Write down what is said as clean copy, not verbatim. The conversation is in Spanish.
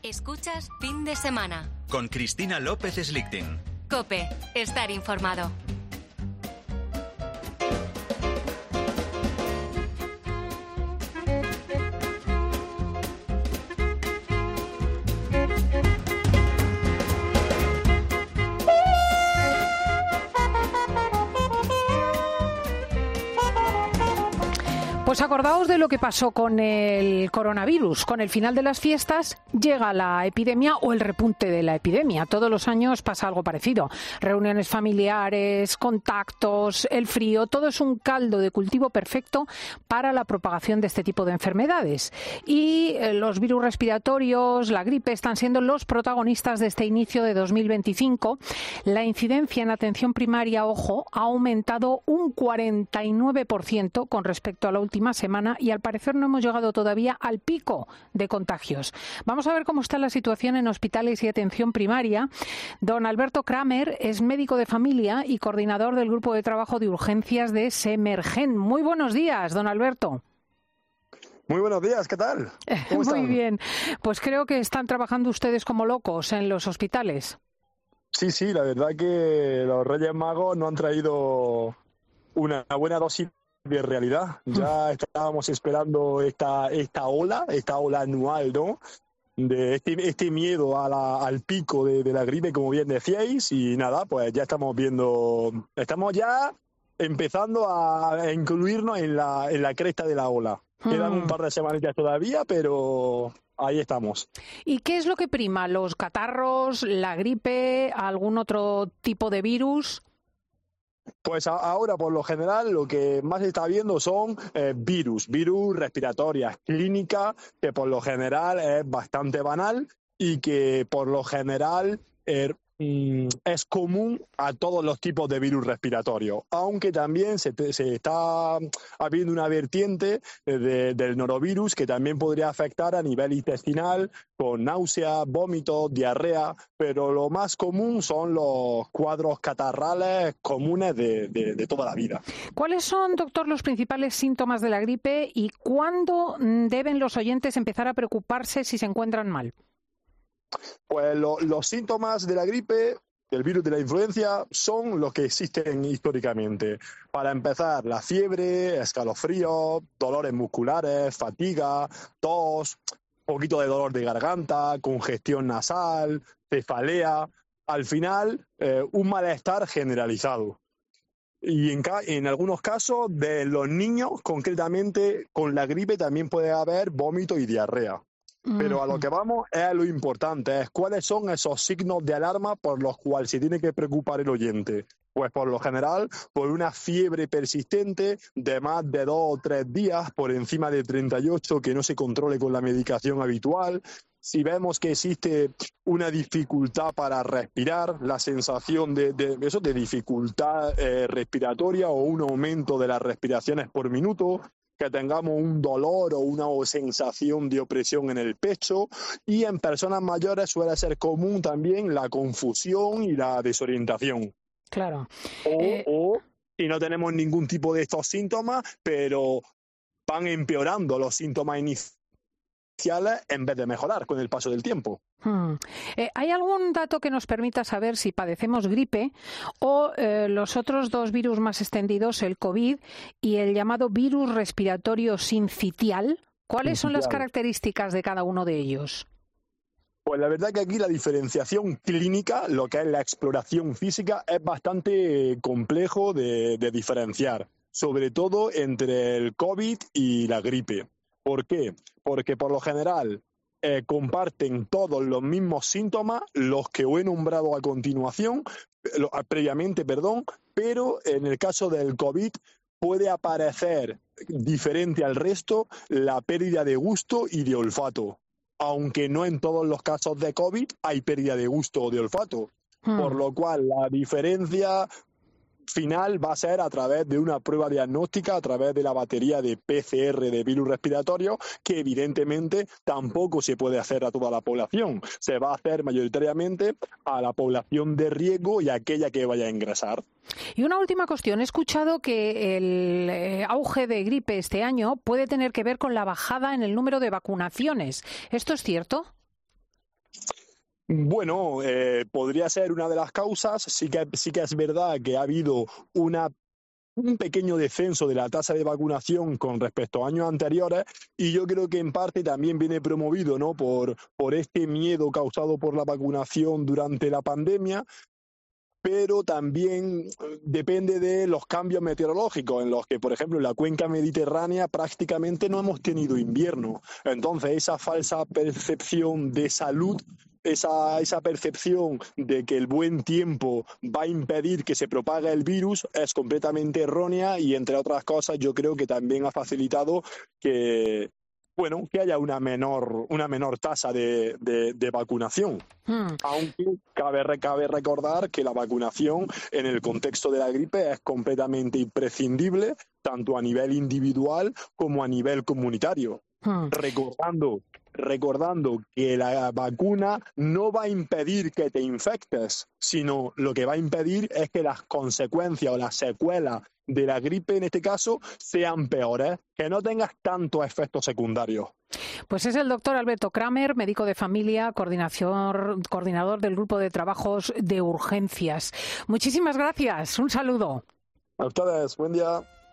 Escuchas Fin de Semana con Cristina López Slichting. COPE. Estar informado. Pues acordaos de lo que pasó con el coronavirus. Con el final de las fiestas llega la epidemia o el repunte de la epidemia. Todos los años pasa algo parecido. Reuniones familiares, contactos, el frío, todo es un caldo de cultivo perfecto para la propagación de este tipo de enfermedades. Y los virus respiratorios, la gripe, están siendo los protagonistas de este inicio de 2025. La incidencia en atención primaria, ojo, ha aumentado un 49% con respecto a la última semana y al parecer no hemos llegado todavía al pico de contagios. Vamos a ver cómo está la situación en hospitales y atención primaria. Don Alberto Kramer es médico de familia y coordinador del grupo de trabajo de urgencias de Semergen. Muy buenos días, don Alberto. Muy buenos días, ¿qué tal? ¿Cómo están? Muy bien. Pues creo que están trabajando ustedes como locos en los hospitales. Sí, la verdad que los Reyes Magos nos han traído una buena dosis de realidad. Ya estábamos esperando esta ola anual, ¿no? De este miedo al pico de la gripe, como bien decíais, y nada, pues ya estamos ya empezando a incluirnos en la cresta de la ola. Quedan un par de semanitas todavía, pero ahí estamos. ¿Y qué es lo que prima? ¿Los catarros, la gripe, algún otro tipo de virus? Pues ahora, por lo general, lo que más se está viendo son virus respiratorias clínicas, que por lo general es bastante banal y que por lo general es común a todos los tipos de virus respiratorios, aunque también se está habiendo una vertiente del norovirus que también podría afectar a nivel intestinal con náuseas, vómitos, diarrea, pero lo más común son los cuadros catarrales comunes de toda la vida. ¿Cuáles son, doctor, los principales síntomas de la gripe y cuándo deben los oyentes empezar a preocuparse si se encuentran mal? Pues los síntomas de la gripe, del virus de la influenza, son los que existen históricamente. Para empezar, la fiebre, escalofríos, dolores musculares, fatiga, tos, poquito de dolor de garganta, congestión nasal, cefalea. Al final, un malestar generalizado. Y en algunos casos, de los niños, concretamente, con la gripe también puede haber vómito y diarrea. Pero a lo que vamos es a lo importante, es cuáles son esos signos de alarma por los cuales se tiene que preocupar el oyente. Pues por lo general, por una fiebre persistente de más de 2 o 3 días, por encima de 38, que no se controle con la medicación habitual. Si vemos que existe una dificultad para respirar, la sensación de dificultad respiratoria o un aumento de las respiraciones por minuto, que tengamos un dolor o una sensación de opresión en el pecho, y en personas mayores suele ser común también la confusión y la desorientación. Claro. O si no tenemos ningún tipo de estos síntomas, pero van empeorando los síntomas iniciales en vez de mejorar con el paso del tiempo. ¿Hay algún dato que nos permita saber si padecemos gripe o los otros dos virus más extendidos, el COVID y el llamado virus respiratorio sincitial? ¿Cuáles son las características de cada uno de ellos? Pues la verdad que aquí la diferenciación clínica, lo que es la exploración física, es bastante complejo de diferenciar, sobre todo entre el COVID y la gripe. ¿Por qué? Porque por lo general comparten todos los mismos síntomas, los que os he nombrado a continuación, previamente, pero en el caso del COVID puede aparecer diferente al resto la pérdida de gusto y de olfato, aunque no en todos los casos de COVID hay pérdida de gusto o de olfato, por lo cual la diferencia final va a ser a través de una prueba diagnóstica, a través de la batería de PCR de virus respiratorio, que evidentemente tampoco se puede hacer a toda la población. Se va a hacer mayoritariamente a la población de riesgo y a aquella que vaya a ingresar. Y una última cuestión. He escuchado que el auge de gripe este año puede tener que ver con la bajada en el número de vacunaciones. ¿Esto es cierto? Bueno, podría ser una de las causas. Sí que es verdad que ha habido un pequeño descenso de la tasa de vacunación con respecto a años anteriores, y yo creo que en parte también viene promovido, ¿no?, por este miedo causado por la vacunación durante la pandemia. Pero también depende de los cambios meteorológicos, en los que, por ejemplo, en la cuenca mediterránea prácticamente no hemos tenido invierno. Entonces, esa falsa percepción de salud, esa percepción de que el buen tiempo va a impedir que se propague el virus, es completamente errónea, y, entre otras cosas, yo creo que también ha facilitado que haya una menor tasa de vacunación. Aunque cabe recordar que la vacunación en el contexto de la gripe es completamente imprescindible, tanto a nivel individual como a nivel comunitario. Recordando que la vacuna no va a impedir que te infectes, sino lo que va a impedir es que las consecuencias o las secuelas de la gripe, en este caso, sean peores, que no tengas tantos efectos secundarios. Pues es el doctor Alberto Kramer, médico de familia, coordinador del Grupo de Trabajos de Urgencias. Muchísimas gracias. Un saludo. A ustedes. Buen día.